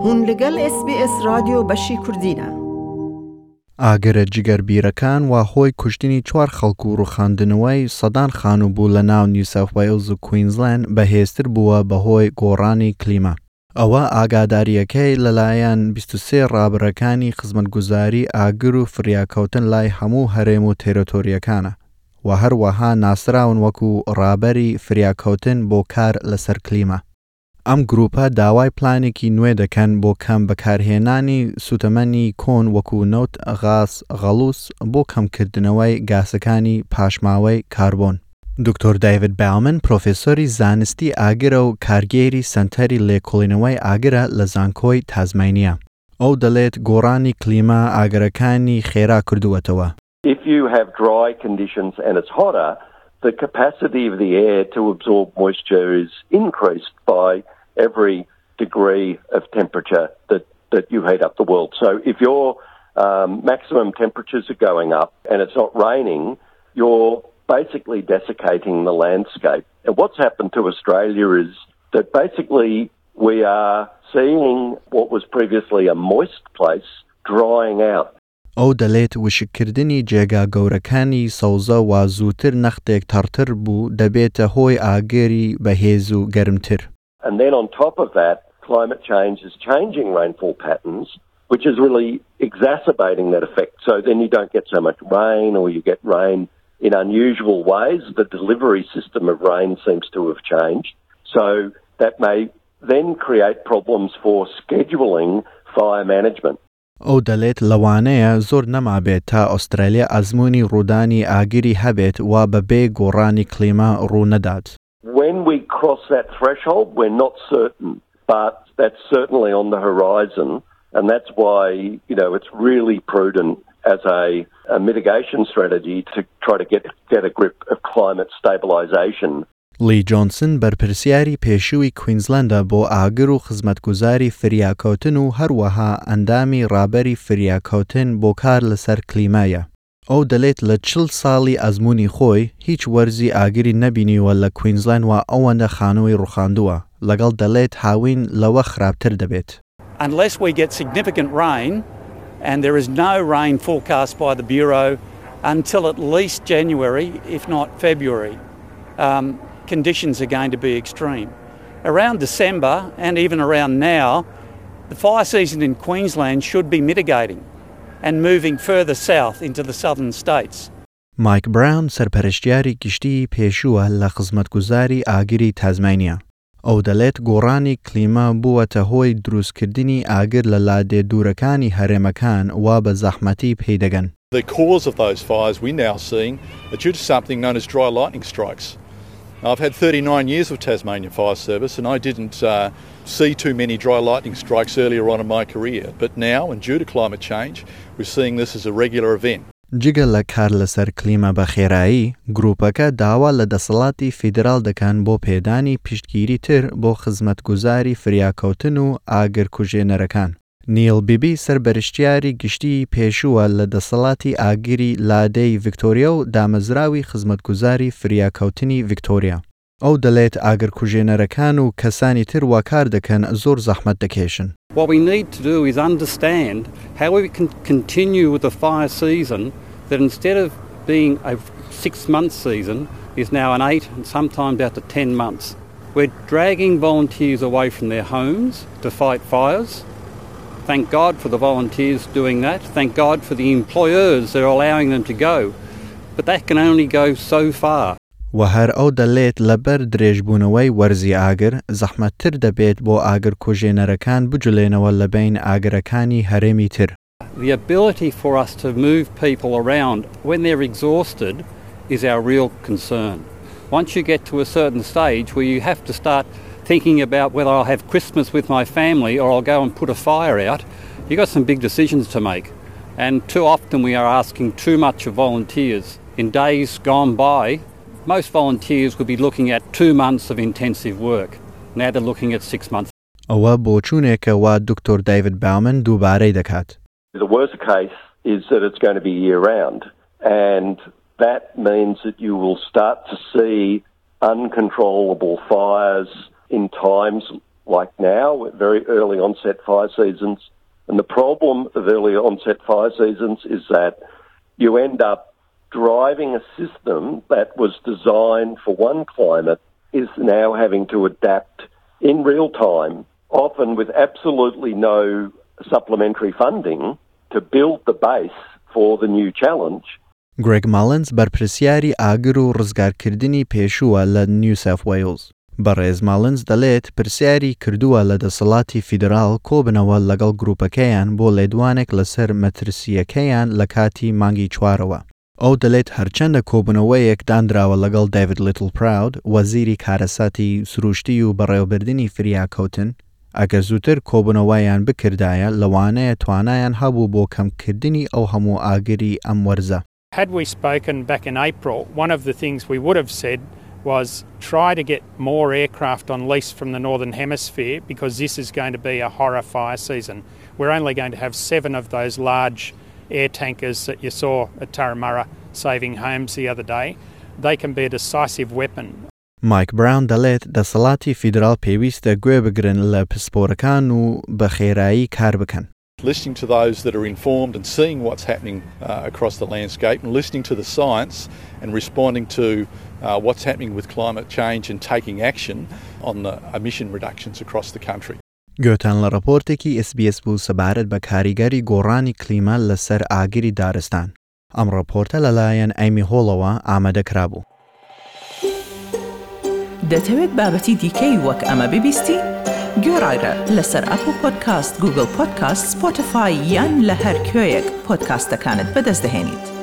بوون لەگەڵ SBS رادیۆ بەشی کوردینە. ئاگرە جگەربیرەکان وا هۆی کوشتنی 4 خەڵک و ڕوخاندنەوەی سەدان خانوو بوو لە ناو نیو ساوث وێلز و کوینزلند بەهێزتر بووە بەهۆی گۆڕانی کلیما. ئەوە ئاگاداریەکەی لەلایەن 23 ڕابڕەکانی خزمەتگوزاری ئاگر و فریاکەوتن لای هەموو هەرێم و تێرەتۆریەکانە و هەروەها ناسراون وەکو ڕابەری فریاکەوتن بۆ کار لەسەر کلیما. ئەم گروپە داوای پلانێکی نوێ دەکەن بۆ کەم بەکارهێنانی سوتەمەنی کۆن وەکو نەوت، غاز، غەڵوس بۆ کەمکردنەوەی گاسەکانی پاشماوەی کاربۆن. دکتۆر دایڤد باومن پرۆفێسۆری زانستی ئاگرە و کارگێری سەنتەری لێکۆڵینەوەی ئاگرە لە زانکۆی تازمانیا. ئەو دەڵێت گۆڕانی کلیما ئاگرەکانی خێرا کردووەتەوە. If you have dry conditions and it's hotter, the capacity of the air to absorb moisture is increased by every degree of temperature that you heat up the world. So if your maximum temperatures are going up and it's not raining, you're basically desiccating the landscape. And what's happened to Australia is that basically we are seeing what was previously a moist place drying out. ئەو دەڵێت وشکردنی جێگا گەورەکانی سەوزە و زووتر نەختێک تەڕتر بوو دەبێتە هۆی ئاگری بەهێز و گەرمتر. And then on top of that, climate change is changing rainfall patterns, which is really exacerbating that effect. So then you don't get so much rain, or you get rain in unusual ways. The delivery system of rain seems to have changed. So that may then create problems for scheduling fire management. ئەو دەڵێت لەوانەیە زۆر نەمابێت تا ئوسترالیا ئەزموونی ڕوودانی ئاگری هەبێت و بەبێ گۆڕانی کلیما ڕوونەدات. When we cross that threshold, we're not certain, but that's certainly on the horizon, and that's why, it's really prudent as a mitigation strategy to try to get a grip of climate stabilisation. لی جۆنسن بەرپرسیاری پێشووی کوینزلەندە بۆ ئاگر و خزمەتگوزاری فریاکەوتن و هەروەها ئەندامی ڕابەری فریاکەوتن بۆ کار لەسەر کلیمایە. ئەو دەڵێت لە 40 ساڵی ئەزموونی خۆی هیچ وەرزی ئاگری نەبینیوە لە کوینزلەند و ئەوەندە خانووی ڕوخاندووە، لەگەڵ دەڵێت هاوین لەوە خراپتر دەبێت. Unless we get significant rain, and there is no rain forecast by the Bureau until at least January, if not February, conditions are going to be extreme. Around December and even around now, the fire season in Queensland should be mitigating and moving further south into the southern states. Mike Brown سەرپەرشتیاری گشتی پێشووە لە خزمەتگوزاری ئاگری تازمانیا. ئەو دەڵێت گۆڕانی کلیما بووەتە هۆی دروستکردنی ئاگر لە لادێ دوورەکانی هەرێمەکان و بە زەحمەتی پێدەگەن. The cause of those fires we're now seeing are due to something known as dry lightning strikes. I've had 39 years with Tasmanian Fire Service and I didn't see too many dry lightning strikes earlier on in my career. But now, and due to climate change, we're seeing this as a regular event. جگە لە کار لەسەر کلیما بە خێرایی، گروپەکە داوا لە دەسەڵاتی فیدرال دەکەن بۆ پێدانی پشتگیری تر بۆ خزمەتگوزاری فریاکەوتن و ئاگرکوژێنەرەکان. نیل بیبی سەربەرشتیاری گشتی پێشووە لە دەسەڵاتی ئاگری لادەی ڤیکتۆریا و دامەزراوی خزمەتگوزاری فریاکەوتنی ڤیکتۆریا. ئەو دەڵێت ئاگرکوژێنەرەکان و کەسانی تر وا کار دەکەن زۆر زەحمەت دەکێشن. What we need to do is understand how we can continue with the fire season that instead of being a 6-month season is now an 8 and sometimes out to 10 months. We're dragging volunteers away from their homes to fight fires. Thank God for the volunteers doing that. Thank God for the employers that are allowing them to go. But that can only go so far. و هەر ئەو دەڵێت لەبەر درێژبوونەوەی وەرزی ئاگر زەحمەتتر دەبێت بۆ ئاگرکوژێنەرەکان بجولێنەوە لە بین ئاگرەکانی هەرێمی تر. The ability for us to move people around when they're exhausted is our real concern. Once you get to a certain stage where you have to start thinking about whether I'll have Christmas with my family or I'll go and put a fire out, you've got some big decisions to make. And too often we are asking too much of volunteers. In days gone by, most volunteers would be looking at 2 months of intensive work. Now they're looking at 6 months. ئەوە بۆچوونێکە وا دکتۆر دایڤد باومن دووبارەی دەکات. The worst case is that it's going to be year-round, and that means that you will start to see uncontrollable fires in times like now, with very early onset fire seasons. And the problem of early onset fire seasons is that you end up driving a system that was designed for one climate is now having to adapt in real time, often with absolutely no supplementary funding to build the base for the new challenge. Greg Mullins بەرپرسیاری ئاگر و ڕزگارکردنی پێشووە لە نیو ساوث وێلز. بەڕێز ماڵنز دەڵێت پرسیاری کردووە لە دەسەڵاتی فیدرال کۆبنەوە لەگەڵ گروپەکەیان بۆ لێدوانێک لەسەر مەترسیەکەیان لە کاتی مانگی چوارەوە. ئەو دەڵێت هەرچەندە کۆبنەوەیەک دانراوە لەگەڵ دایڤید لیتل پراود، وەزیری کارەساتی سروشتی و بەڕێوەبردننی فریاکەوتن، ئەگەر زووتر کۆبنەوەیان بکردایە لەوانەیە توانایان هەبوو بۆ کەمکردنی ئەو هەموو ئاگری ئەم وەرزە. Had we spoken back in April, one of the things we would have said was try to get more aircraft on lease from the Northern Hemisphere because this is going to be a horror fire season. We're only going to have 7 of those large air tankers that you saw at Turramurra saving homes the other day. They can be a decisive weapon. Mike Brown دەڵێت دەسەڵاتی فیدرال پێویستە گوێ بگرن لە پسپۆرەکان و بە خێرایی کار بکەن. Listening to those that are informed and seeing what's happening across the landscape and listening to the science and responding to what's happening with climate change and taking action on the emission reductions across the country. گوتان لە راپۆرتێکی SBS بوو سەبارەت بە کاریگەری گۆڕانی کلیمە لەسەر ئاگری دارستان. ئەم راپۆرتە لەلایەن ئەیمی هۆڵەوە ئامادەکرا بوو. دەتەوێت بابەتی دیکەی وەک ئەمە ببیستی؟ گۆڕایرە لەسەر ئەپل پۆدکاست، گوگل پۆدکاست، سپۆتیفای یان لە هەر کوێیەک پۆدکاستەکانت بەدەست دەهێنیت.